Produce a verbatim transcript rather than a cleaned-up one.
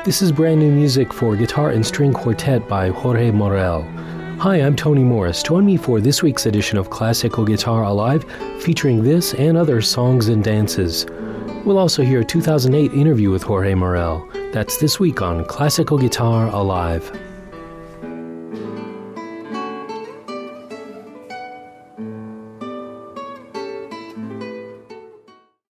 This is brand new music for guitar and string quartet by Jorge Morel. Hi, I'm Tony Morris. Join me for this week's edition of Classical Guitar Alive, featuring this and other songs and dances. We'll also hear a two thousand eight interview with Jorge Morel. That's this week on Classical Guitar Alive.